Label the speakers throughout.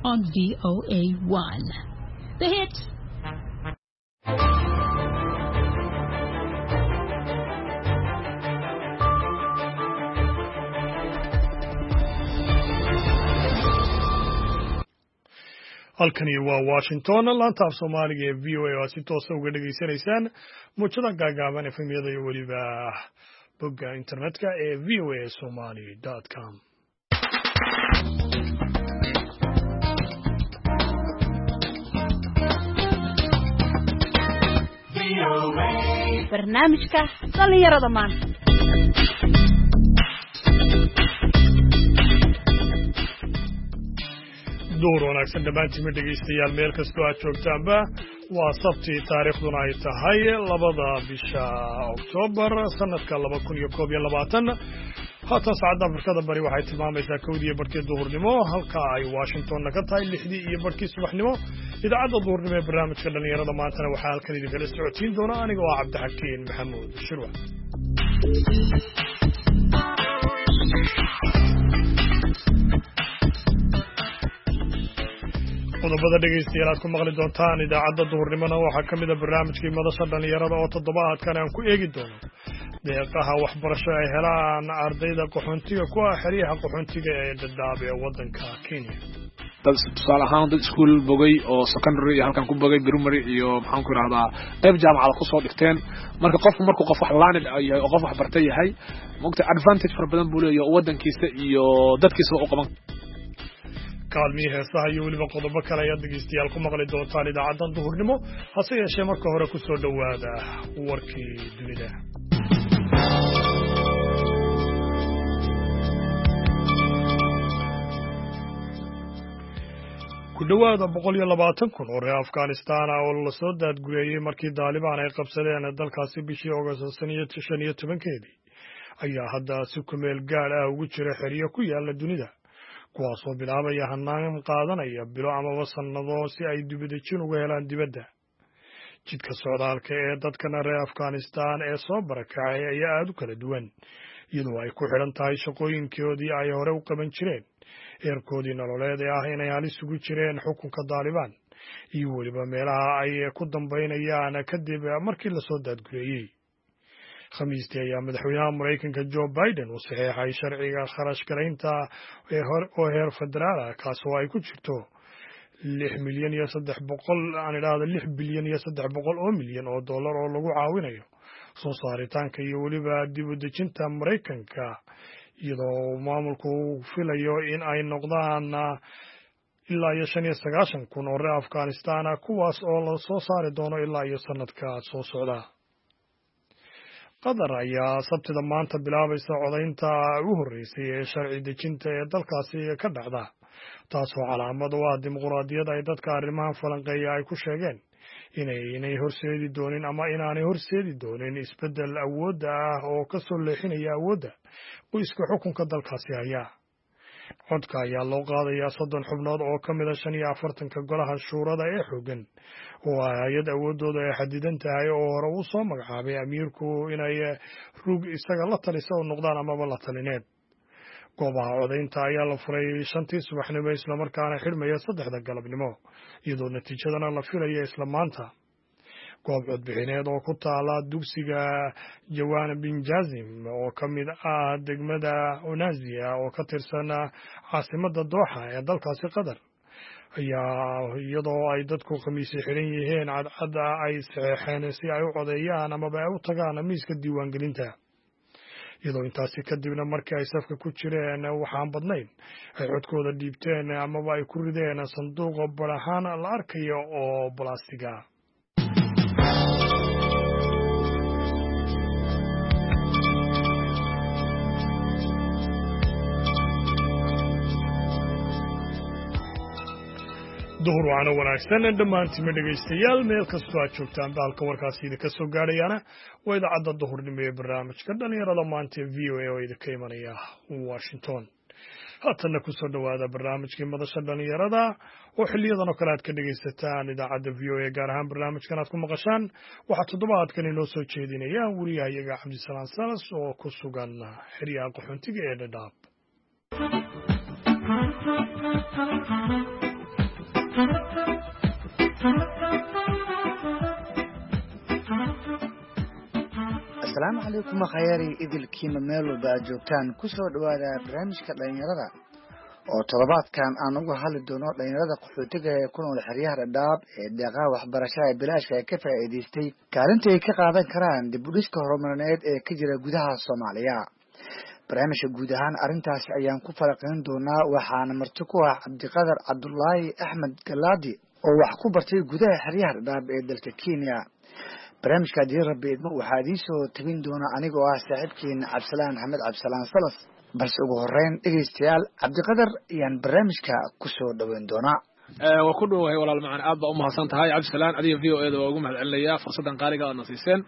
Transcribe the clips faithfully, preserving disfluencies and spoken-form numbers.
Speaker 1: on V O A one. The hits.
Speaker 2: halkani waa Washington laanta af Soomaaliga ee V O A oo si toos ah uga dhageysanaysaan muujada gaagaaban F M-yada iyo waliba bogga internetka ee v o a somali dot com.
Speaker 3: barnaamijka dhalinyarada maanta
Speaker 2: door wanaagsan dhammaantiin dhegeystayaal meel kastoo aad joogtaanba waa sabti taariikhduna ay tahay labada bisha Oktoobar sanadka laba kun iyo koob iyo labaatan haatan saacadda Afrikada Bari waxay tilmaamaysaa kowdii barkii duhurnimo halka ay Washingtonna ka tahay lixdii iyo barkii subaxnimo idaacadda duhurnimo ee barnaamijka dhalinyarada maantana waxaa halkan idinkala socodsiin doona aniga oo Cabdixakiin Maxamuud Shirwa. qodobada dhegeystayaal aad ku maqli doontaan idaacadda duhurnimona waxaa ka mid ah barnaamijkii madasha dhalinyarada oo toddobaadkan aan ku eegi doono deeqaha waxbarasho ay helaan ardayda qaxoontiga ku ah xeryaha qaxoontiga ee Dadaab ee waddanka Kenya.
Speaker 4: dad tusaale ahaan dad iskuul bogay oo secondary iyo halkan ku bogay primary iyo maxaan ku raahdaa qayb jaamacad ku soo dhigteen marka qofku markuu qof wax laan yahay oo qof wax bartay yahay waqti advantage far badan buu leeyahay waddankiisa iyo dadkiisa u qaban
Speaker 2: kaalmii heesaha iyo weliba qodobo kale ayaad dhegeystayaal ku maqli doontaan idaacaddan duhurnimo hase yeeshee marka hore ku soo dhowaada warkii dunida. ku dhowaada boqol iyo labaatan kun oo reer Afghanistan ah oo la soo daadgureeyey markii Taliban ay qabsadeen dalkaasi bishii August shan iyo tobankeedii ayaa hadda si ku meel gaar ah ugu jira xeryo ku yaala dunida kuwaasoo bilaabaya hanaan qaadanaya bilo amaba sannado si ay dibadejin uga helaan dibadda. jidka socdaalka ee dadkan reer Afghanistan ee soo barakacay ayaa aad u kala duwan iyadoo ay ku xidhan tahay shaqooyinkoodii ay hore u qaban jireen eerkoodii nololeed ee ah inay halis ugu jireen xukunka Taliban iyo weliba meelaha ay ku dambaynayaan kadib markii la soo daadgureeyey. khamiistii ayaa madaxweynaha Mareykanka Joe Biden uu saxeexay sharciga kharash garaynta ee oo heer federaal ah kaasoo ay ku jirto lix milyan iyo saddex boqol aan idhaahdo lix bilyan iyo saddex boqol oo milyan oo dollar oo lagu caawinayo soo saaritaanka iyo weliba dib u dejinta Mareykanka iyadoo maamulku uu filayo in ay noqdaan ilaa iyo shan iyo sagaashan kun oo reer Afghanistan ah kuwaas oo la soo saari doono ilaa iyo sanadka soo socda. Qatar ayaa sabtida maanta bilaabaysa codaynta ugu horeysay ee sharci dejinta ee dalkaasi ka dhacda taasoo calaamad u ah dimuqraadiyadda ay dadka arrimahan falanqeeya ay ku sheegeen inay inay horseedi doonin ama inaanay horseedi doonin isbeddel awoodda ah oo ka soo leexinaya awoodda qoyska xukunka dalkaasi haya. codka ayaa loo qaadayaa soddon xubnood oo ka mid ah shan iyo afartanka golaha shuurada ee xooggan oo ah hay-ad awooddooda ay xadidan tahay oo hore uu soo magacaabay amiirku inay rug isaga la talisa u noqdaan amaba la talineed. goobaha codaynta ayaa la furay shantii subaxnimo islamarkaana xidhmaya saddexda galabnimo iyadoo natiijadana la filaya isla maanta. goob codbixineed oo ku taala dugsiga Jawan bin Jazim oo ka mid ah degmada Unazia oo ka tirsan caasimadda Doha ee dalkaasi Qatar ayaa iyadoo ay dadku khamiisi xiran yihiin cadcadda ay saxeexeen si ay u codeeyaan amaba ay u tagaan miiska diiwaangelinta iyadoo intaasi kadibna markii ay safka ku jireen waxaan badnayn ay codkooda dhiibteen amaba ay ku rideen sanduuqa barahaan la arkayo oo balastiga. duhur waana wanaagsan dhammaantiin dhegeystayaal meel kastoo aad joogtaan baalka warkaasi idinka soo gaadhayana waa idaacadda duhurnimo ee barnaamijka dhalinyarada maanta ee V O A oo idinka imanaya Washington. haatanna ku soo dhowaada barnaamijkii madasha dhalinyarada oo xiliyadan oo kale aad ka dhegeysataan idaacadda V O A gaar ahaan barnaamijkan aad ku maqashaan waxaa toddobaadkan inoo soo jeedinaya wariyahayaga Cabdisalaam Salas oo ku sugan xeryaha qaxoontiga ee Dadaab.
Speaker 5: السلام عليكم خياري إذ الكيما ميلو باجوكان كسر دوادا برامج كالدينيرada oo toddobaadkan aan uga hadli doono dhalinyarada qaxootiga ee ku nool xeryaha Dhadhaab ee deeqaha waxbarashada bilaashka ay ka faa'iideystay kaalinta ay ka qaadan karaan dib u dhiska horumarineed ee ka jira gudaha Soomaaliya. barnaamijka guud ahaan arrintaas ayaan ku faraqeyn doonaa waxaana marti ku ah Cabdiqadar Cabdullaahi Axmed Galaadi oo wax ku bartay gudaha xeryaha Dhadhaab ee dalka Kenya. barnaamijka diirrabeedmo waxaa idin soo tabin doona anigoo ah saaxiibkiin Cabdisalaan Axmed Cabdisalaan Salas. balse ugu horeyn dhegeystayaal Cabdiqadar ayaan barnaamijka ku soo dhaweyn doonaa.
Speaker 4: ee waa ku dhawahay walaal macaan aad baa u mahadsan tahay Cabdisalaan adiga V O A da waa ugu mahadcelinayaa fursadan qaaliga aad nasiiseen.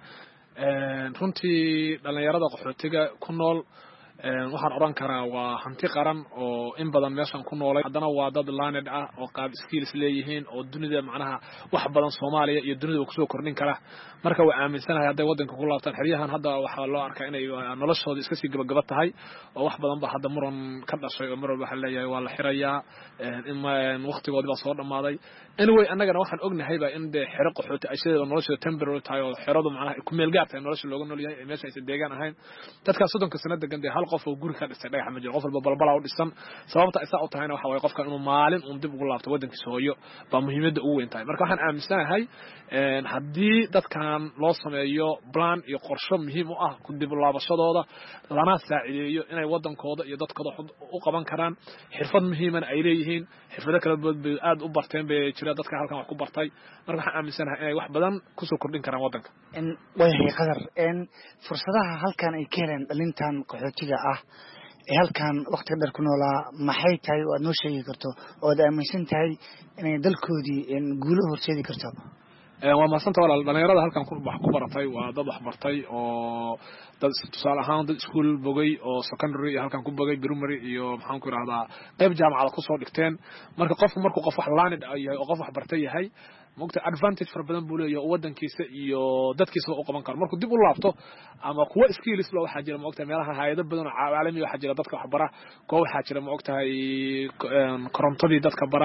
Speaker 4: ee runtii dhalinyarada qaxootiga ku nool waxaan oran karaa waa hanti qaran oo in badan meeshan ku noolay haddana waa dad laanid ah oo qaab skills leeyihiin oo dunida macnaha wax badan Soomaaliya iyo dunida ku soo kordhin kara marka waa aaminsanahay haday wadanka ku laabtaan xiriyahan hadda waxa loo arkaa inay noloshooda iska sii gabagaba tahay oo wax badan ba hadda muran ka dhashay oo mar walba waxa leeyahay waa la xirayaa in waqtigoodii baa soo dhamaaday anyway annagana waxaan ognahay ba in de xiro qaxooti ay sidoo noloshooda temporary tahay oo xiradu macnaha ku meel gaartay nolosha looga nool yahay meesha ay deegaan ahayn dadka soddonka sanad degan hal qof oo guri ka dhistay dhagax ma jiro qof walba balbala u dhisan sababta ay saa u tahayna waxa way qofkan inuu maalin uu dib ugu laabto wadankiisa hooyo baa muhiimada ugu weyn tahay marka waxaan aaminsanahay een hadii dadkan loo sameeyo plan iyo qorshe muhiim u ah ku dib u laabashadooda lana saacideeyo inay wadankooda iyo dadkooda u qaban karaan xirfad muhiim ah ay leeyihiin xirfado kala duwan aad u barteen bay jira dadka halkan wax ku bartay marka waxaan aaminsanahay inay wax badan ku soo kordhin karaan wadanka
Speaker 5: in way qadar in fursadaha halkan ay ka heleen dhalintan qaxootiga ah ee halkan waqti dheer ku noolaa maxay tahay oo aad noo sheegi karto oo aad aaminsan tahay inay dalkoodii in guulo horseedi karto
Speaker 4: ee waa maasanta walaal dhalinyarada halkan ku wax ku baratay waa dad wax bartay oo dad tusaale ahaan dad school bogay oo secondary halkan ku bogay primary iyo maxaan ku raahdaa qayb jaamacad ku soo dhigteen marka qofku markuu qof wax laanid ay oo qof wax bartay yahay moogta advantage far badan buu leeyahay wadankiisa iyo dadkiisa u qaban karo markuu dib u laabto ama kuwa skills loo waxa jira moogta meelaha hay'ado badan oo caalami waxa jira dadka wax bara koox waxa jira moogta korontadii dadka bara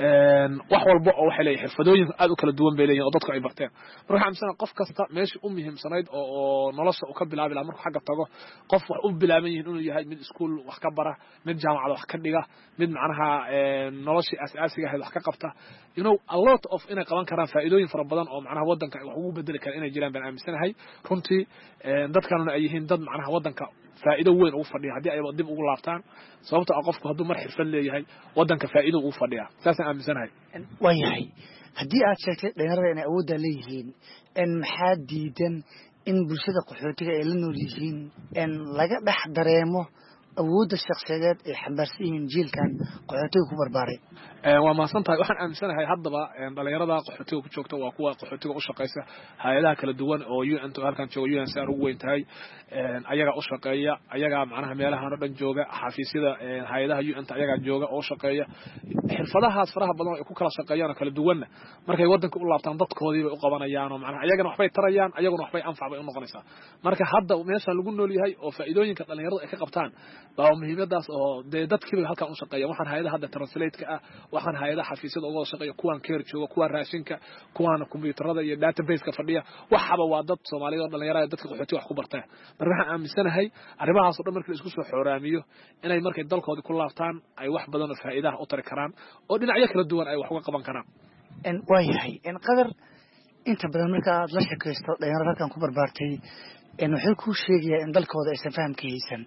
Speaker 4: wax walba oo waxa leeyahay xirfadooyin aad u kala duwan bay leeyihiin oo dadku ay barteen marka xamsana qof kasta meeshii u muhiimsanayd oo nolosha uu ka bilaabi lahaa markuu xagga tago qof wax u bilaaban yihiin inuu yahay mid school wax ka bara mid jaamacad wax ka dhiga mid macnaha noloshii asaasiga ah wax ka qabta you know a lot of inay qaban karaan faa'iidooyin fara badan oo macnaha wadanka wax ugu bedeli kara inay jiraan baan aaminsanahay runtii dadkana ay yihiin dad macnaha wadanka faa'iido weyn ugu fadhiya hadii ay dib ugu laabtaan sababtoo ah qofku haduu mar xirfad leeyahay wadanka faa'iido ugu fadhiya saas aan aaminsanahay
Speaker 5: way yahay hadii aad sheegtay dhalinyarada inay awood leeyihiin in maxaa diidan in bulshada qaxootiga ay la nool yihiin in laga dhex dareemo awoodda shakhsiyadeed ee xambaarsan yihiin jiilkan qaxootiga ku barbaaray
Speaker 4: ee waa maasantahay waxaan aaminsanahay haddaba dhalinyarada qaxootiga ku joogta waa kuwa qaxootiga u shaqeysa hay'adaha kala duwan oo U N halkan jooga U N C R ugu weyn tahay ayaga u shaqeeya ayaga macnaha meelaha oo dhan jooga xafiisyada hay'adaha U N ayaga jooga oo shaqeeya xirfadahaas faraha badan oo ku kala shaqeeyaan kala duwan markay wadanka u laabtaan dadkoodii bay u qabanayaan oo macnaha ayagana waxbay tarayaan ayaguna waxbay anfac bay u noqonaysaa marka hadda meesha lagu nool yahay oo faa'iidooyinka dhalinyarada ay ka qabtaan baa muhiimadaas oo dadkii halkan u shaqeeya waxaan hay'adaha hadda translate-ka ah waxaan hay'adaha xafiisyada uga shaqeeya kuwan care jooga kuwan raashinka kuwan kombiyuutarada iyo database-ka fadhiya waxaba waa dad Soomaaliyeed oo dhalinyarada dadka qaxootiga wax ku bartay marka waxaan aaminsanahay arrimahaas oo dhan markii la isku soo xoraamiyo inay markay dalkooda ku laabtaan ay wax badan oo faa'iido ah u tari karaan oo dhinacyo kala duwan ay wax uga qaban karaan
Speaker 5: in way yahay in qadar inta badan marka aad la shaqeysto dhalinyarada halkan ku barbaartay in wuxuu ku sheegaya in dalkooda aysan fahamka haysan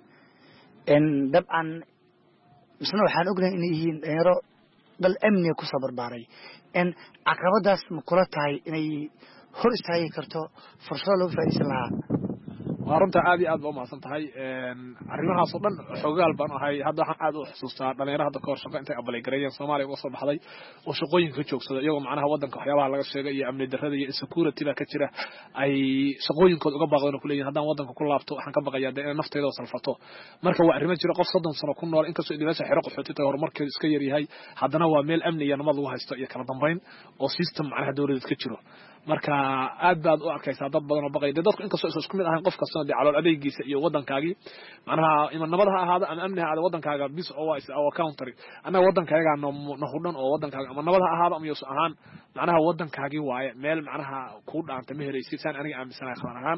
Speaker 5: in dabcan misna waxaan ognahay inay yihiin dhalinyaro dal amniga ku soo barbaaray in caqabadaas ma kula tahay inay hor istaagi karto fursado lagu faa'iideysan lahaa
Speaker 4: waa runta aad iyo aad baa u mahadsan tahay arrimahaas oo dhan xogaal baan ahay hadda waxaan aad u xusuustaa dhalinyarada hadda ka hor shaqo intay abalay gareeyeen Soomaaliya uga soo baxday oo shaqooyinka ka joogsada iyagoo macnaha wadanka waxyaabaha laga sheegay iyo amni darrada iyo insecurity ka jira ay shaqooyinkooda uga baaqdeen oo kuleeyihiin haddaan wadanka ku laabto waxaan ka baqayaa in naftayda oo salfato marka waa arrimo jira qof soddon sano ku nool inkastoo idinaysa xiro qaxootiga horumarkeedu iska yar yahay haddana waa meel amni iyo nabad lagu haysto iyo kala dambeyn oo system macnaha dawladeed ka jiro marka aad baad u arkaysaa dad badan oo baqay dadku inkastoo isku mid ahaan qof kasta saabsan de calool adeegiisa iyo wadankaagi macnaha ima nabadaha ahaada ama amniha ahaada wadankaaga bis oo is oo country anaga wadankaaga no hudhan oo wadankaaga ama nabadaha ahaada ama yus ahaan macnaha wadankaagi waaye meel macnaha ku dhaanta ma helaysid san aniga aaminsanahay khabar ahaan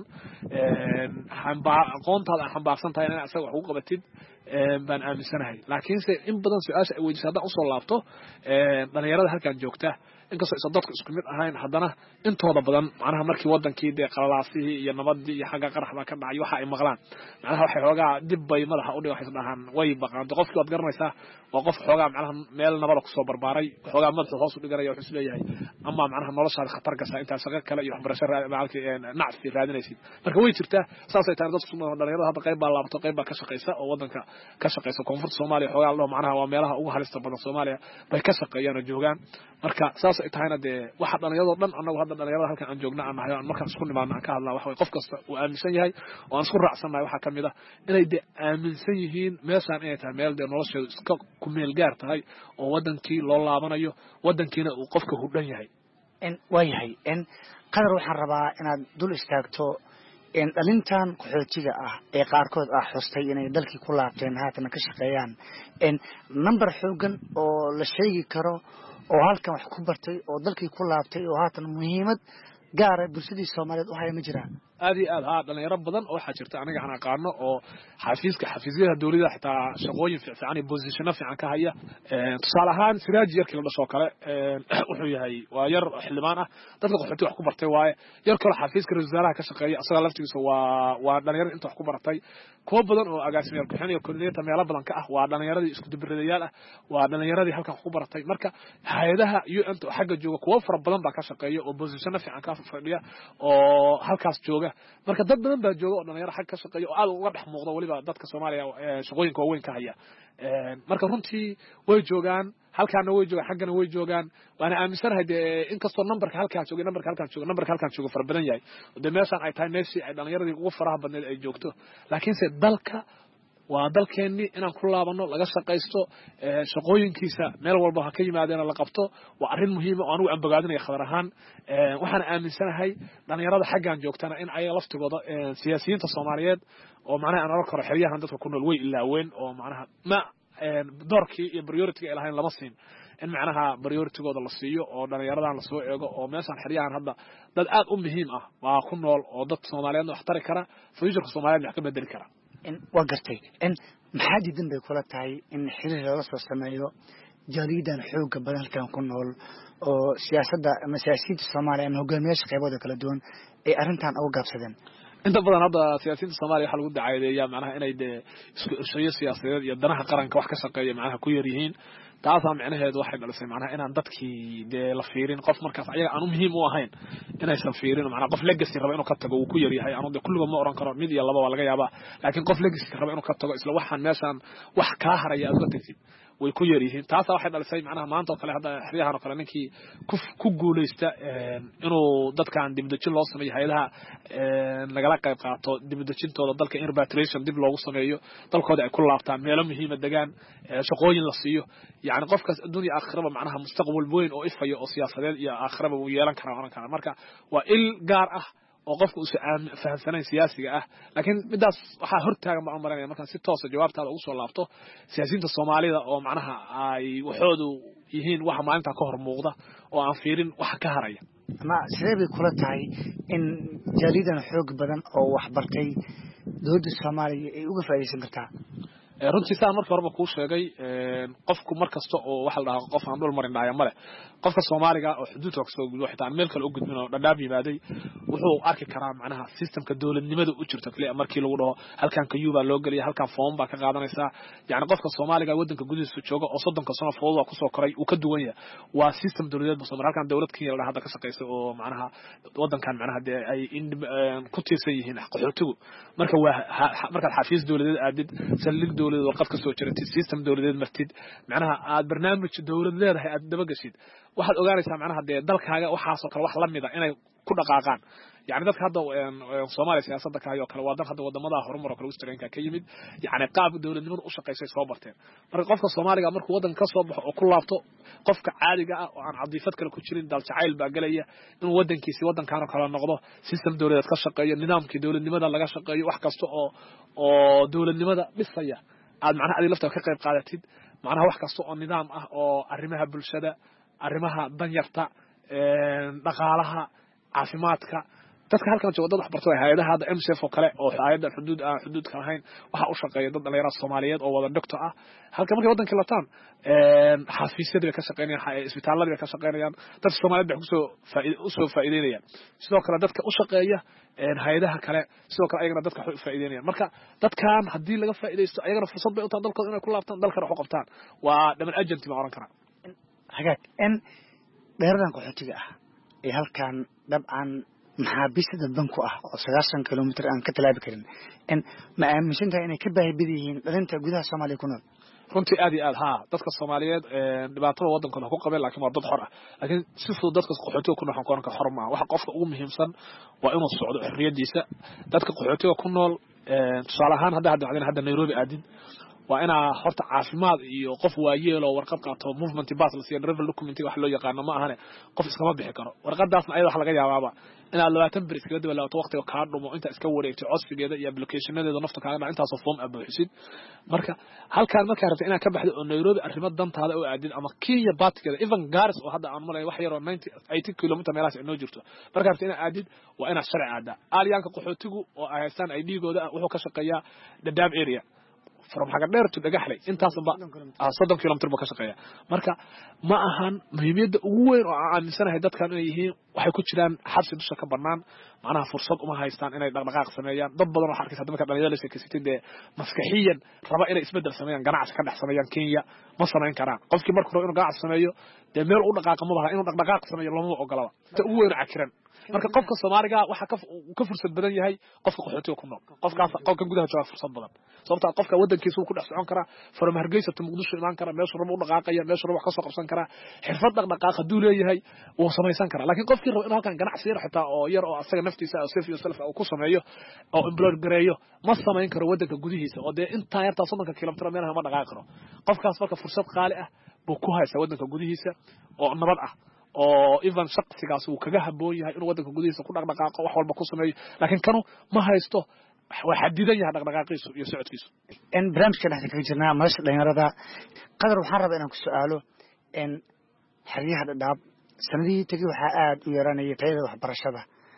Speaker 4: een hamba aqoontaada xambaarsan tahay inaad asaga wax u qabatid baan aaminsanahay laakiin se in badan su'aasha ay weydiisada u soo laabto ee dhalinyarada halkan joogta inkastoo isa dadku isku mid ahayn haddana intooda badan macnaha markii wadankii de qalalaasihii iyo nabadii iyo xagga qaraxda ka dhacay waxa ay maqlaan macnaha waxay xoogaa dib bay madaxa u dhigay waxay dhahaan way baqaan qofkii wad garanaysaa waa qof xoogaa macnaha meel nabada ku soo barbaaray xoogaa madaxa hoos u dhigaraya wuxuu isleeyahay ama macnaha noloshaada khatar gasha inta shaqo kale iyo waxbarasho macalki nacfi raadinaysid marka way jirtaa saasay tahay dadku Soomaaliya dhalinyarada hadda qayb baa laabto qayb baa ka shaqeysa oo wadanka ka shaqeysa koonfurta Soomaaliya xoogaa loo macnaha waa meelaha ugu halista badan Soomaaliya bay ka shaqeeyaan oo joogaan marka saas ay tahayna de waxa dhalinyarada dhan anagu hadda dhalinyarada halkan aan joogna aan nahay markaan isku nimaadna ka hadlaa wax way qof kasta uu aaminsan yahay oo aan isku raacsanahay waxa kamid ah inay de aaminsan yihiin meeshaan inay tahay meel de nolosheedu iska ku meel gaar tahay oo wadankii loo laabanayo wadankiina uu qofka hudhan yahay
Speaker 5: in way yahay in qadar waxaan rabaa inaad dul istaagto in dhalintan qaxootiga ah ee qaarkood ah xustay inay dalkii ku laabteen haatan ka shaqeeyaan in number xoogan oo la sheegi karo oo halkan wax ku bartay oo dalkii ku laabtay oo haatan muhiimad gaar ah bulshadii Soomaaliyeed u hayay ma jiraan
Speaker 4: aad iyo aad ha dhalinyaro badan oo waxa jirta aniga aan aqaano oo xafiiska xafiisyada dawladda xitaa shaqooyin fiican iyo position fiican ka haya ee tusaale ahaan siraaj yarkii la dhasho kale ee wuxuu yahay waa yar xildhibaan ah dadka qaxooti wax ku bartay waaye yar kale xafiiska wasaaraha ka shaqeeya asaga laftigiisa waa waa dhalinyaro inta wax ku bartay koob badan oo agaasimayaal ku xiniyo kulliyeeta meelo badan ka ah waa dhalinyaradii isku dibiradayaal ah waa dhalinyaradii halkan wax ku bartay marka hay'adaha U N ta xagga jooga kuwa fara badan baa ka shaqeeya oo position fiican ka fadhiya oo halkaas jooga marka dad badan baa jooga oo dhalinyaro xag ka shaqeeya oo aad uga dhex muuqda waliba dadka Soomaaliya shaqooyinka waaweyn ka haya ee marka runtii way joogaan halkaana way joogaan xaggana way joogaan waana aaminsanahay de inkastoo numberka halkaan jooga numberka halkaan jooga numberka halkaan jooga far badan yahay oo meeshaan ay tahay meeshii ay dhalinyaradii ugu faraha badneed ay joogto laakiin se dalka waa dalkeenni inaan ku laabano laga shaqeysto ee shaqooyinkiisa meel walba ha ka yimaadeen la qabto waa arrin muhiim ah oo anigu aan bogaadinayo khabar ahaan ee waxaan aaminsanahay dhalinyarada xaggan joogtana in ay laftigooda siyaasiyiinta Soomaaliyeed oo macnaha aan oran karo xiriyahan dadka ku nool way ilaaween oo macnaha ma doorkii iyo priority ay lahayn lama siin in macnaha priority-gooda la siiyo oo dhalinyaradan la soo eego oo meeshan xiriyahan hadda dad aad u muhiim ah waa ku nool oo dad Soomaaliyeed wax tari kara future Soomaaliyeed wax ka bedeli kara
Speaker 5: in waa gartay in maxaa diidan bay kula tahay in xiriir laga soo sameeyo jariidan xoogga badan halkan ku nool oo siyaasadda ama siyaasiyiinta Soomaaliya ama hogaamiyaasha qaybooda kala duwan ay arrintan uga gaabsadeen
Speaker 4: inta badan hadda siyaasiyiinta Soomaaliya waxa lagu dacaadeeyaa macnaha inay de isku ishayo siyaasadeed iyo danaha qaranka wax ka shaqeeya macnaha ku yar yihiin taas aan macnaheedu waxay dhalisay macnaha inaan dadkii de la fiirin qof markaas ayaga aan muhiim u ahayn inaysan fiirin macnaha qof legacy raba inuu ka tago uu ku yar yahay aanu de kulliba ma oran karo mid iyo laba waa laga yaabaa laakiin qof legacy raba inuu ka tago isla waxaan meeshan wax ka haraya aad ka tagtid way ku yar yihiin taas waxay dhalisay macnaha maanta oo kale hadda xiriyahan oo kale ninkii ku guuleysta inuu dadkan dibdajin loo sameeyo hay'adaha lagala qayb qaato dibdajintooda dalka repatriation dib loogu sameeyo dalkooda ay ku laabtaan meelo muhiim ah degaan shaqooyin la siiyo yani qofkaas adduunyo aakhiraba macnaha mustaqbal weyn oo ifayo oo siyaasadeed iyo aakhiraba uu yeelan kara oran kara marka waa il gaar ah oo qofku uu fahamsanayn siyaasiga ah laakiin midaas waxa hortaagan baan marinaya markaan si toos ah jawaabtaada ugu soo laabto siyaasiyiinta Soomaalida oo macnaha ay waxoodu yihiin wax maalinta ka hor muuqda oo aan fiirin wax ka haraya
Speaker 5: ama sidee bay kula tahay in jariidan xoog badan oo wax bartay dowladda Soomaaliya ay uga faa'iideysan kartaa
Speaker 4: runtii saan markii horeba ku sheegay qofku markasta oo waxa la dhahaa qof aan dhul marin dhaaya male qofka Soomaaliga oo xuduudka ka soo gudbo xitaa meel kale u gudbin oo dhadhaab yimaaday wuxuu arki karaa macnaha systemka dawladnimada u jirta kaliya markii lagu dhaho halkan ka yuuba loo galiya halkan foom baa ka qaadanaysa yani qofka Soomaaliga wadanka gudihiisa jooga oo soddonka sano fowda ku soo koray uu ka duwan yahay waa system dawladeed buu Soomaaliya halkan dawlad Kenya la hadda ka shaqeysa oo macnaha wadankan macnaha ay ku tiirsan yihiin qaxootigu marka waa marka xafiis dawladeed aadid saldhig dawladeed waqad ka soo jiratay system dawladeed martid macnaha aad barnaamij dawladeed leedahay aad daba gashid waxaad ogaanaysaa macnaha de dalkaaga waxa soo kale wax la mid ah inay ku dhaqaaqaan يعني dadka hadda Soomaaliya siyaasadda ka hayo kala wadan hadda wadamada horumar kala Australia ka yimid yani qaab dawladnimada u shaqeysay soo barteen marka qofka Soomaaliga markuu wadan ka soo baxo oo ku laabto qofka caadiga ah oo aan cadifad kale ku jirin dal jacayl baa galaya inuu wadankiisa wadankan kala noqdo system dawladeed ka shaqeeyo nidaamkii dawladnimada laga shaqeeyo wax kasta oo oo dawladnimada dhisaya aad macnaha adii lafta ka qayb qaadatid macnaha wax kasta oo nidaam ah oo arrimaha bulshada arrimaha danyarta ee dhaqaalaha caafimaadka dadka halkan jooga dad wax bartay hay'adaha hada M C F oo kale oo hay'adda xuduud ah xuduud ka ahayn waxa u shaqeeya dad dhalinyaro Soomaaliyeed oo wada doctor ah halka markay wadanka lataan ee xafiisyada ka shaqeynayaan isbitaalada ka shaqeynayaan dad Soomaaliyeed wax ku soo faa'iido u soo faa'iideynayaan sidoo kale dadka u shaqeeya ee hay'adaha kale sidoo kale ayagana dadka wax u faa'iideynayaan marka dadkan hadii laga faa'iideysto ayagana fursad bay u tahay dalkooda inay ku laabtaan dalkana wax u qabtaan waa dhaman agent ma oran kara
Speaker 5: hagaag in dheeradan qaxootiga ah ee halkan dabcan maxaabiista danku ah oo sagaashan kilomitir aan ka talaabi karin in ma aaminsantahay inay ka baahi badan yihiin dhalinta gudaha Soomaaliya ku nool
Speaker 4: runtii aad iyo aad ha dadka Soomaaliyeed ee dhibaatada wadankooda ku qabeen laakiin waa dad xor ah laakiin si fudud dadka qaxootiga ku noqon koranka xor ma waxa qofka ugu muhiimsan waa inuu socdo xorriyadiisa dadka qaxootiga ku nool ee tusaale ahaan hadda hadda hadda Nairobi aadin waa ina horta caafimaad iyo qof waayeel oo warqad qaato movement pass la siiyay travel document wax loo yaqaan ma ahane qof iskama bixi karo warqadaasna ayada wax laga yaabaaba ina labaatan bris kala dib laato waqtiga ka dhumo inta iska wareegto codsigeeda iyo applicationadeeda nafta kaaga intaas oo form abuuxisid marka halkaan marka rabta inaad ka baxdo oo Nairobi arrimo dantaada oo aadid ama Kenya baadkeeda even Garis oo hadda aan maray wax yar oo ninety eighty kilometer meelaas inoo jirto marka rabta inaad aadid waa inaad sharci aada aaliyaanka qaxootigu oo ay haystaan I D-gooda wuxuu ka shaqeeyaa Dadaab area from xaga dheer to dhagaxlay intaas ba soddon kilomitir ba ka shaqeeya marka ma ahan muhiimada ugu weyn oo aan aaminsanahay dadkan inay yihiin waxay ku jiraan xabsi dusha ka banaan macnaha fursad uma haystaan inay dhaqdhaqaaq sameeyaan dad badan oo xarkiisa dadka dhalinyarada la sheekaysatay ee maskaxiyan raba inay isbedel sameeyaan ganacsi ka dhex sameeyaan Kenya ma sameyn karaan qofkii markuu rabo inuu ganacsi sameeyo dee meel u dhaqaaqa ma laha inuu dhaqdhaqaaq sameeyo lama ogolaba ta ugu weyn cakiran marka qofka Soomaaliga waxa ka ka fursad badan yahay qofka qaxootiga ku nool qofkaas qofka gudaha jooga fursad badan sababta qofka wadankiisa uu ku dhex socon kara from Hargeysa to Muqdisho imaan kara meesha rabo u dhaqaaqaya meesha rabo wax ka soo qabsan kara xirfad dhaqdhaqaaq haduu leeyahay uu samaysan kara laakiin qofkii rabo inuu halkan ganacsi yar xitaa oo yar oo asaga naftiisa oo self yourself oo ku sameeyo oo employer gareeyo ma samayn karo wadanka gudihiisa oo dee inta yarta soddon kilomitir meelaha ma dhaqaaqi karo qofkaas marka fursad qaali ah buu ku haysaa wadanka gudihiisa oo nabad ah oo even shaqsigaas uu kaga haboon yahay inuu wadanka gudihiisa ku dhaqdhaqaaqo wax walba ku sameeyo laakiin kanu ma haysto wax xadidan yahay dhaqdhaqaaqiisu iyo socodkiisu
Speaker 5: in barnaamijka dhexda kaga jirnaa madasha dhalinyarada qadar waxaan rabaa inaan ku su'aalo in xeryaha dhadhaab sanadihii tagay waxaa aad u yaraanayay tayada waxbarashada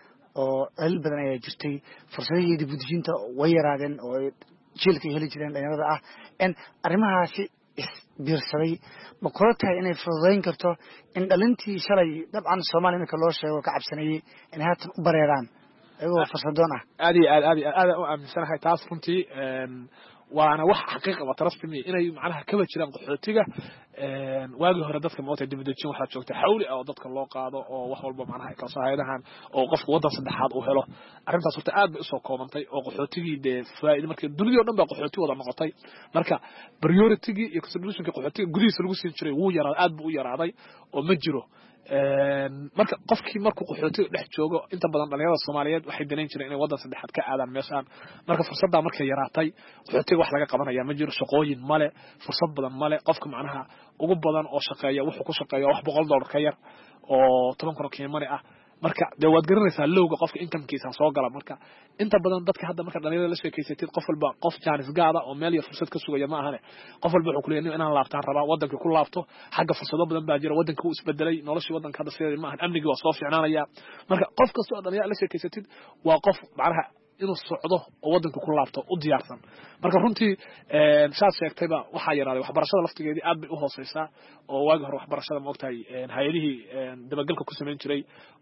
Speaker 5: oo dhalin badan ayaa jirtay fursadihii dib u dejinta way yaraadeen oo jiilka heli jireen dhalinyarada ah in arrimahaasi isbiirsaday ma kula tahay inay fududayn karto in dhalintii shalay dabcan Soomaaliya marka loo sheego ka cabsanayay inay haatan u bareeraan ayagoo fursadoon ah
Speaker 4: aad iyo aad aad aad u aaminsanahay taas runtii waana wax xaqiiqo ah tarastimi inay macnaha kaba jiraan qaxootiga een waagi hore dadka mootay dibadajin waxa joogtay xawli oo dadka loo qaado oo wax walba macnaha ay ka soo haydahan oo qofku wadan saddexaad uu helo arrintaas horta aad bay u soo koobantay oo qaxootigii de faa'iido markii dunida oo dhan ba qaxooti wada noqotay marka priority-gi iyo contribution-ka qaxootiga gudihiisa lagu siin jiray wuu yaraaday aad buu u yaraaday oo ma jiro een marka qofkii markuu qaxootiga dhex joogo inta badan dhalinyarada Soomaaliyeed waxay daneyn jireen inay wadan saddexaad ka aadaan meeshaan marka fursadda markay yaraatay qaxootiga wax laga qabanaya ma jiro shaqooyin male fursad badan male qofka macnaha ugu badan oo shaqeeya wuxuu ku shaqeeyaa wax boqol dollar ka yar oo toban kun oo Kenya ah marka de waad garanaysaa lowga qofka income-kiisa soo gala marka inta badan dadka hadda marka dhalinyarada la sheekaysatay qof walba qof jaanis gaada oo meel iyo fursad ka sugaya ma ahane qof walba wuxuu ku leeyahay inaan laabtaan rabaa wadanka ku laabto xagga fursado badan baa jira wadanka uu isbedelay noloshii wadanka hadda sidii ma ahan amniga waa soo fiicnaanaya marka qof kasta oo dhalinyarada la sheekaysatay waa qof macnaha inuu socdo oo wadanka ku laabto u diyaarsan marka runtii ee shaas sheegtayba waxa yaraaday waxbarashada laftigeedii aad bay u hooseysaa oo waagi hore waxbarashada ma ogtahay hay'adihii dabagalka ku sameyn jiray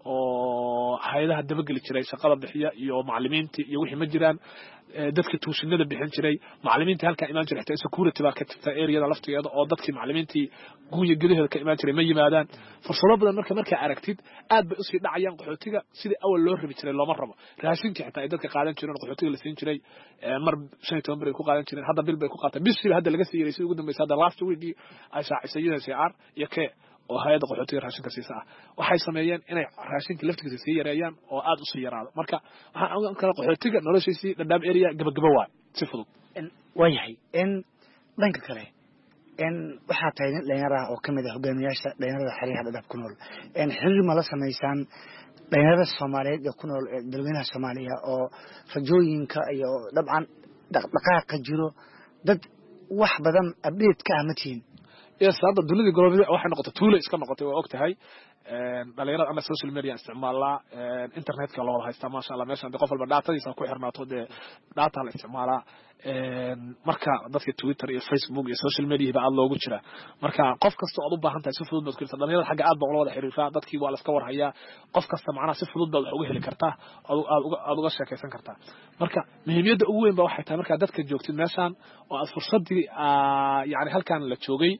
Speaker 4: oo hay'adaha dabageli jiray shaqada bixiya iyo macallimiintii iyo wixii ma jiraan dadka tuushinada bixin jiray macallimiinta halka imaan jiray xitaa security baa ka tirta area-da laftigeeda oo dadkii macallimiintii guuya gudaheeda ka imaan jiray ma yimaadaan fursado badan marka marka aragtid aad bay u sii dhacayaan qaxootiga sidii awal loo rabi jiray looma rabo raashinka xitaa ay dadka qaadan jireen qaxootiga la siin jiray mar shan iyo toban bir ku qaadan jireen hadda bil bay ku qaataan bishii hadda laga siiyay sidii ugu dambeysay hadda last week ay shaacisay U S A R iyo K oo hay'adda qaxootiga raashinka siisa ah waxay sameeyeen inay raashinka laftigiisa sii yareeyaan oo aad u sii yaraado marka waxaan ogaan karaa qaxootiga noloshiisii Dadaab area gabagaba waa si fudud
Speaker 5: waayahay in dhanka kale in waxaa tahay nin dhalinyaro ah oo ka mid ah hogaamiyaasha dhalinyarada xeryaha Dadaab ku nool in xiriir ma la sameysaan dhalinyarada Soomaaliyeed ee ku nool dalweynaha Soomaaliya oo rajooyinka iyo dabcan dhaqdhaqaaqa jiro dad wax badan update ka ahmatiin
Speaker 4: yes hadda dunida global waxay noqotay tuulo iska noqotay waa ogtahay dhalinyarada ama social media isticmaala internetka loo haysta ma sha Allah meeshan qof walba data-diisa ku xirnaato de data la isticmaala marka dadka Twitter iyo Facebook iyo social media ba aad loogu jira marka qof kasta oo u baahan tahay si fudud baad ku dhalinyarada xagga aad baa wada xiriirka dadkii waa la iska war hayaa qof kasta macna si fudud baad wax uga heli kartaa aad aad uga sheekaysan kartaa marka muhiimada ugu weyn ba waxay tahay marka dadka joogtid meeshan oo aad fursadii yaani halkan la joogay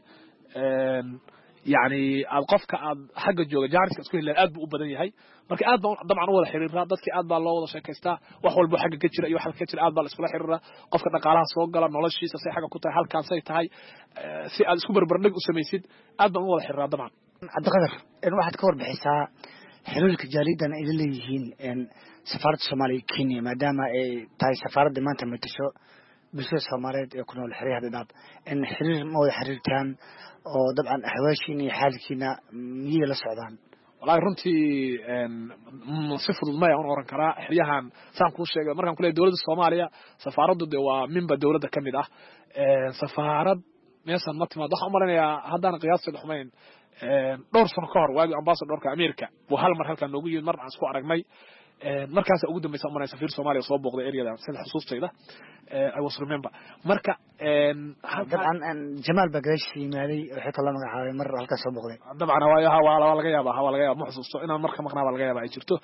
Speaker 4: يعني القفك حق الجوجا جارس كسكون اللي أدب وبدن يهي مركي أدب طبعا هو الحرير ضدك أدب الله وضع شيء كستا وحول بحق كتير أي واحد كتير أدب الإسبوع الحرير قفك نقالها سوق قال نولش شيء سي حاجة كنت حال كان سيت هاي سي السوبر برنامج وسميسيد أدب هو الحرير طبعا
Speaker 5: عبد القادر إن واحد كور بحسها حلولك جريدة اللي يهين إن سفارة الصومالي كينيا ما دام تاي سفارة دمان تمتشو بسوء الصوماليات يكونوا الحرير هذا داب إن حرير مو حرير كان وطبعا أحواشيني حالكينا مية للسعودان
Speaker 4: والله runtii si fudud ma aan oran karaa xiriyahan saan ku sheegay markaan ku leeyahay dawladda Soomaaliya safaaraddu de waa minba dawladda kamid ah safaarad meeshan ma timaado waxa maranayaa haddana qiyaas xumayn dhowr sano ka hor waagi ambassadorka America oo hal mar halkan noogu yimid mar aan isku aragnay markaas ugu dambeysay marnay safiir Soomaaliya soo booqday area-da sida xusuustayda I was remember marka
Speaker 5: dabcan Jamal Bagashi maali waxa kala magacaabay mar halka soo booqday
Speaker 4: dabcan waa waa laga yaabaa waa laga yaabaa ma xusuusto inaan marka maqnaa laga yaabaa ay jirto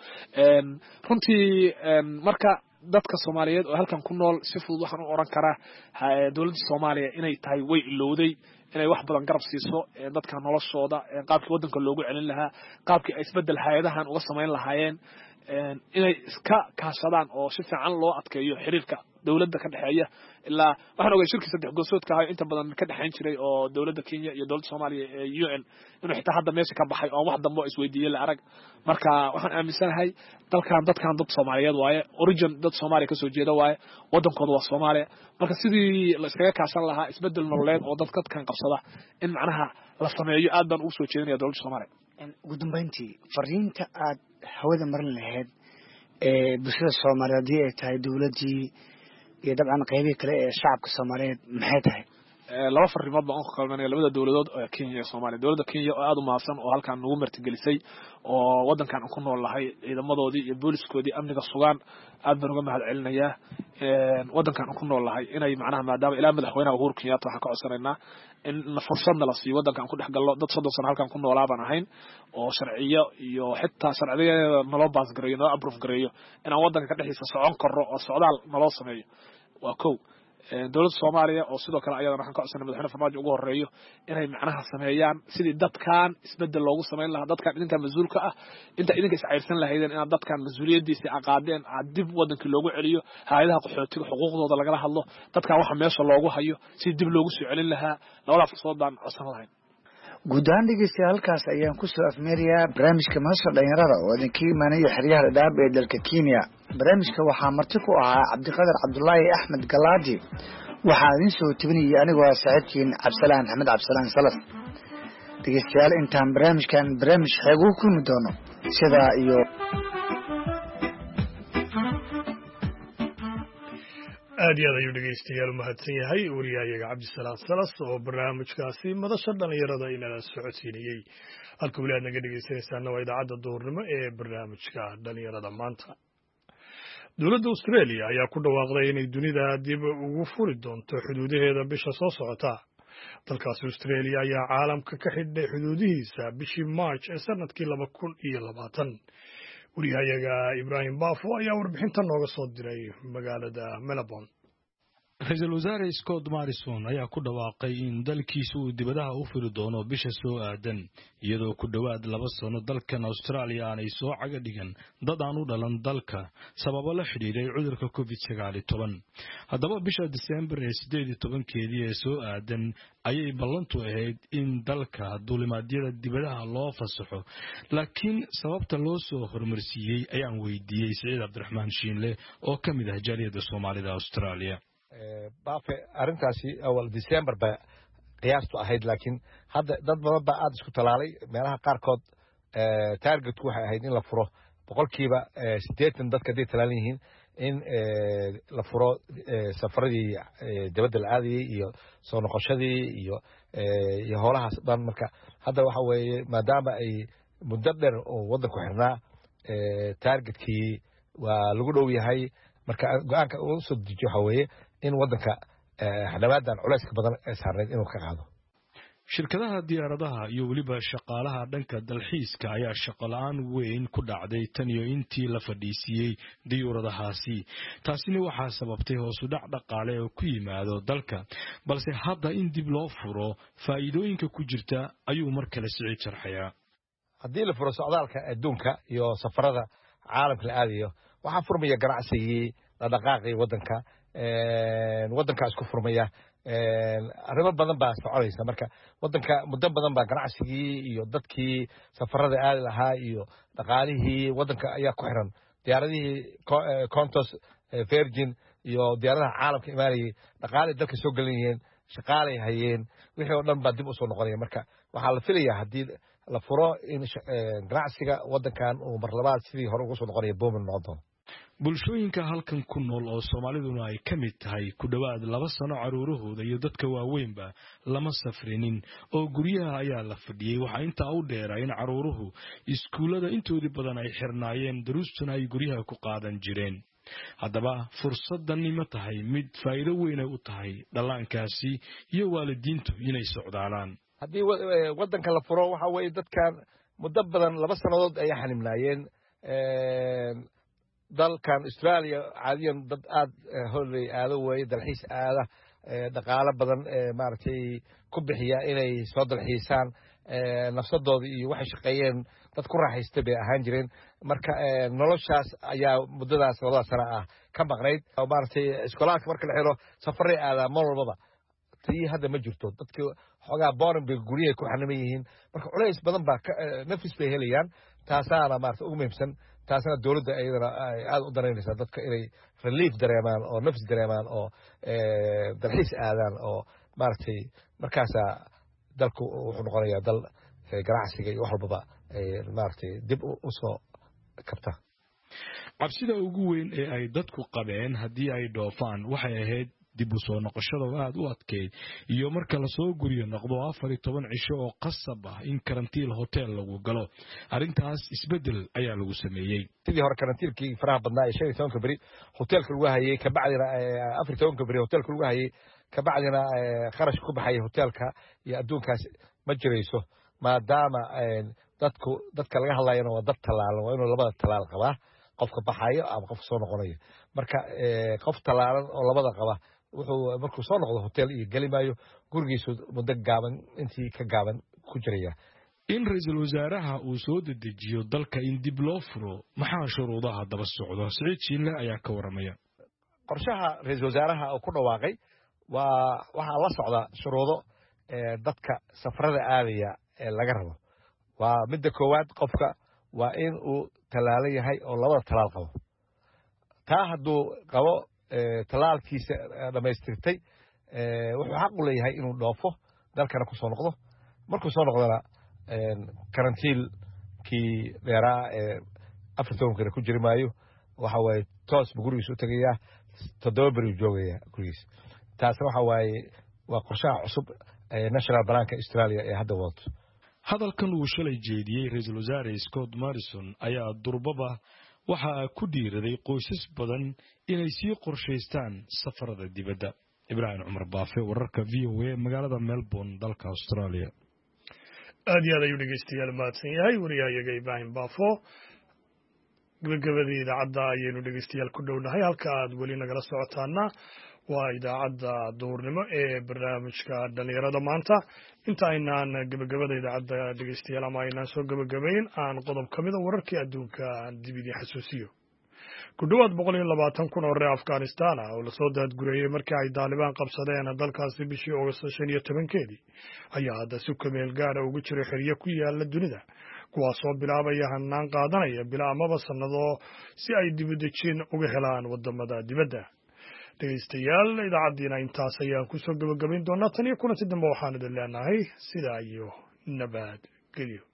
Speaker 4: runtii marka dadka Soomaaliyeed oo halkan ku nool si fudud waxaan u oran karaa dawladda Soomaaliya inay tahay way ilowday inay wax badan garab siiso dadka noloshooda qaabkii wadanka loogu celin lahaa qaabkii ay isbedel hay'adahan uga sameyn lahaayeen inay iska kaashadaan oo si fiican loo adkeeyo xiriirka dawladda ka dhaxeeya ilaa waxaan ogahay shirkii saddex goosoodka ah inta badan ka dhaxayn jiray oo dawladda Kenya iyo dawladda Soomaaliya ee U N inuu xitaa hadda meesha ka baxay oo wax dambe isweydiiyay la arag marka waxaan aaminsanahay dalkan dadkan dad Soomaaliyeed waaye origin dad Soomaaliya ka soo jeeda waaye wadankooda waa Soomaaliya marka sidii la iskaga kaashan lahaa isbedel nololeed oo dadka kan qabsada in macnaha la sameeyo aad baan ugu soo jeedinayaa dawladda Soomaaliya
Speaker 5: ugu dambeyntii fariinta aad hawada marin lahayd ee bulshada Soomaaliyeed ay tahay dawladii iyo dabcan qaybiga kale ee shacabka Soomaaliyeed maxay tahay
Speaker 4: laba farrimood baan ku kalmanay labada dawladood ee Kenya iyo Soomaaliya dawladda Kenya oo aad u mahadsan oo halkan nagu martigelisay oo wadankan ku nool lahay ciidamadoodii iyo booliskoodii amniga sugan aad baan uga mahad celinayaa wadankan ku nool lahay inay macnaha maadaama ilaa madaxweynaha Uhuru Kenyatta waxa ka codsanaynaa in fursad la siiyo wadankan ku dhex gallo dad soddon sano halkan ku noolaa baan ahayn oo sharciyo iyo xitaa sharciyo naloo baas gareeyo noo approve gareeyo inaan wadanka ka dhaxiisa socon karro oo socdaal naloo sameeyo waa kow dawladda Soomaaliya oo sidoo kale ayadana waxaan ka codsanay madaxweynaha Farmaajo ugu horeeyo inay macnaha sameeyaan sidii dadkan isbedel loogu sameyn lahaa dadkan idinka mas'uulka ah inta idinka is cayrsan lahaydeen in dadkan mas'uuliyadiisa aqaadeen dib wadankii loogu celiyo hay'adaha qaxootiga xuquuqdooda laga hadlo dadkan waxa meesha loogu hayo si dib loogu soo celin lahaa labada fursad baan codsan lahayn
Speaker 5: guud ahaan dhegeystayaal halkaas ayaan ku soo afmeerayaa barnaamijka nolosha dhalinyarada oo idinka imaanaya xeryaha Dadaab ee dalka Kenya barnaamijka waxaa marti ku ahaa Cabdiqaadir Cabdullaahi Axmed Galaadi waxaa idin soo tibinayay anigoo saaxiibkiin Cabsalaan Axmed Cabsalaan Salas dhegeystayaal intaan barnaamijkan barnaamij xeeg ugu kulmi doono sida iyo
Speaker 2: aad iyo aad ayuu dhegeystayaal mahadsan yahay wariyahayaga Cabdisalaam Salas oo barnaamijkaasi madasha dhalinyarada inala socodsiinayay halka weli aad naga dhegeysanaysaana waa idaacadda duhurnimo ee barnaamijka dhalinyarada maanta dowladda Australia ayaa ku dhawaaqday inay dunida dib ugu furi doonto xuduudaheeda bisha soo socota dalkaasi Australia ayaa caalamka ka xidhay xuduudihiisa bishii March ee sanadkii laba kun iyo labaatan wariyahayaga Ibrahim Baafo ayaa warbixintan nooga soo diray magaalada Melbourne
Speaker 6: ra-iisul wasaare Scott Morrison ayaa ku dhawaaqay in dalkiisu uu dibadaha u firi doono bisha soo aadan iyadoo ku dhawaad laba sano dalkan Australia aanay soo caga dhigan dad aan u dhalan dalka sababo la xiriiray cudurka covid sagaal iyo toban. Haddaba bisha December ee sideed iyo tobankeedii ee soo aadan ayay ballantu ahayd in dalka duulimaadyada dibadaha loo fasaxo, laakiin sababta loo soo hormarsiiyey ayaan weydiiyey Saciid Cabdiraxmaan Shiinle oo ka mid ah jaaliyadda Soomaalida Australia.
Speaker 7: baafe arrintaasi awal December ba qiyaastu ahayd, laakiin hadda dad badan baa aad isku talaalay. meelaha qaarkood targetku waxay ahayd in la furo boqolkiiba siddeetan dadka haday talaalan yihiin in la furo safaradii dibadda la aadayay iyo soo noqoshadii iyo iyo howlahaas dhan. marka hadda waxa weeye maadaama ay muddo dheer oo waddanku xirnaa targetkii waa lagu dhow yahay. marka go-aanka uu soo dejiyo waxa weeye in waddanka xadhawaadan culayska badan ee saarneyd inuu ka qaado.
Speaker 6: shirkadaha diyaaradaha iyo weliba shaqaalaha dhanka dalxiiska ayaa shaqo la-aan weyn ku dhacday tan iyo intii la fadhiisiyey diyuuradahaasi. taasina waxaa sababtay hoos u dhac dhaqaale oo ku yimaado dalka, balse hadda in dib loo furo faa'iidooyinka ku jirta ayuu mar kale Siciid sharxayaa.
Speaker 7: haddii la furo socdaalka adduunka iyo safarada caalamka la aadayo, waxaa furmaya ganacsigii la dhaqaaqay waddanka waddanka isku furmaya. arrimo badan baa soconaysa. marka waddanka muddo badan baa ganacsigii iyo dadkii safarada aadi lahaa iyo dhaqaalihii waddanka ayaa ku xiran. diyaaradihii Qantas, Virgin iyo diyaaradaha caalamka imaanayay dhaqaalay dalka soo gelinayeen, shaqaalay hayeen, wixii oo dhan baa dib u soo noqonaya. marka waxaa la filayaa haddii la furo in ganacsiga waddankan uu mar labaad sidii hore ugu soo noqonaya boomin noqon doono.
Speaker 6: bulshooyinka halkan ku nool oo Soomaaliduna ay ka mid tahay ku dhawaad laba sano caruurahooda iyo dadka waaweynba lama safrinin oo guryaha ayaa la fadhiyay. waxaa intaa u dheeraa in caruuruhu iskuulada intoodii badan ay xirnaayeen, daruustuna ay guryaha ku qaadan jireen. haddaba fursadani ma tahay mid faa'iido weyn u tahay dhallaankaasi iyo waalidiintu inay socdaalaan?
Speaker 7: haddii waddanka la furo waxa weeye dadkan muddo badan laba sannadood ayay xanimnaayeen. dalkan Australia caadiyan dad aad holiday aado weeye, dalxiis aada, dhaqaale badan maaragtay ku bixiya inay soo dalxiisaan. nafsadooda iyo waxay shaqeeyeen dad ku raaxaystay bay ahaan jireen. marka noloshaas ayaa muddadaas labada sano ah ka maqnayd. maaragtay iskoolaadka marka la xiro safaray aadaa mar walbaba. tii hadda ma jirto. dadka xoogaa borin bay guryahay ku xaniman yihiin. marka culays badan baa nafis bay helayaan. taasaana maaragtay ugu muhiimsan. taasna dawladda ayadana aad u danaynaysaa dadka inay relief dareemaan oo nafis dareemaan oo dalxiis aadaan oo maaragtay markaasaa dalku wuxuu noqonayaa dal ganacsiga iyo wax walbaba maaragtay dib u soo kabta.
Speaker 6: cabsida ugu weyn ee ay dadku qabeen haddii ay dhoofaan waxay ahayd dib u soo noqoshada aad u adkeyd iyo marka la soo guriyo noqdo afar iyo toban cisho oo qasab ah in karantiil hotel lagu galo. arrintaas isbedel ayaa lagu sameeyey.
Speaker 7: sidii hore karantiilkii faraha badnaa ee shan iyo tobanka beri hotelka lagu hayay, kabacdina afar iyo tobanka beri hotelka lagu hayay, kabacdina kharash ku baxay hotelka iyo adduunkaas ma jirayso. maadaama dadku dadka laga hadlayana waa dad talaalan, waa inuu labada talaal qabaa, qofka baxayo ama qofka soo noqonayo. marka qof talaalan oo labada qaba wuxuu markuu soo noqdo hotel iyo geli maayo, gurigiisu muddo gaaban intii ka gaaban ku jiraya.
Speaker 6: in ra-iisul wasaaraha uu soo dedejiyo dalka in dib loo furo, maxaa shuruudaha daba socdo? Siciid Shiinle ayaa ka waramaya.
Speaker 7: qorshaha ra-iisul wasaaraha uu ku dhawaaqay waa waxaa la socda shuruudo dadka safarada aadaya ee laga rabo. waa midda koowaad, qofka waa in uu talaalan yahay oo labada talaal qabo. taa hadduu qabo talaalkiisa dhammaystirtay wuxuu xaq u leeyahay inuu dhoofo dalkana ku soo noqdo. markuu soo noqdona karantiilkii dheeraa ee afar tobankana ku jiri maayo. waxa waaye toos buu gurigiisa u tegayaa, toddoba beri uu joogayaa gurigiisa. taasna waxa waaye waa qorshaha cusub ee national planka Australia ee hadda wadato.
Speaker 6: hadalkan uu shalay jeediyey ra-iisul wasaare Scott Morrison ayaa durbaba waxaa ku dhiiraday qoysas badan inay sii qorshaystaan safarada dibadda. Ibrahim Umar Baafe, wararka V O A, magaalada Melbourne, dalka Australia.
Speaker 2: aad iyo aad ayuu dhegeystayaal mahadsan yahay wariyahayaga Ibrahim Baafo. gabagabadii idaacadda ayaynu dhegeystayaal ku dhownahay. halka aad weli nagala socotaana waa idaacadda duhurnimo ee barnaamijka dhalinyarada maanta. inta aynaan gabagabada idaacadda dhegeystayaal ama aynaan soo gabagabayn aan qodob ka mida wararkii adduunka dib idin xasuusiyo. ku dhowaad boqol iyo labaatan kun oo reer Afghanistan ah oo lasoo daadgureeyey markii ay Taliban qabsadeen dalkaasi bishii August shan iyo tobankeedii ayaa hadda si kumeel gaara ugu jira xiriyo ku yaala dunida kuwaasoo bilaabaya hanaan qaadanaya bilaa amaba sannado si ay dib u dejin uga helaan wadamada dibadda. dhegeystayaal idaacaddiina intaas ayaan kusoo gabagabayn doonaa tan iyo kulanti dambe waxaan idin leenahay sidaa iyo nabad gelyo.